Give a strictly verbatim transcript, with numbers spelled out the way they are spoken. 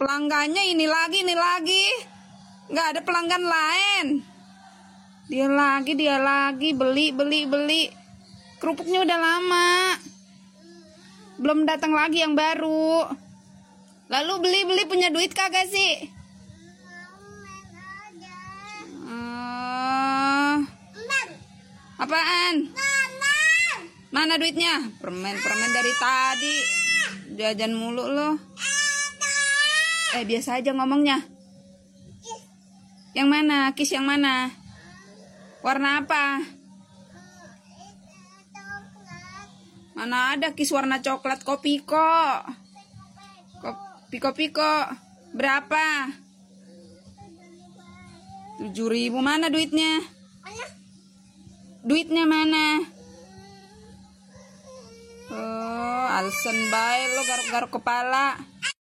Pelanggannya ini lagi, ini lagi. Nggak ada pelanggan lain. Dia lagi, dia lagi. Beli, beli, beli. Kerupuknya udah lama. Belum datang lagi yang baru. Lalu beli-beli punya duit kagak sih? Uh, apaan? Mana duitnya? Permen-permen dari tadi. Jajan mulu loh. Eh, biasa aja ngomongnya. Yang mana? Kis yang mana? Warna apa? Mana ada kis warna coklat Kopiko? Kopiko berapa? Tujuh ribu. Mana duitnya? Duitnya mana? Oh, alasan baik lo garuk-garuk kepala.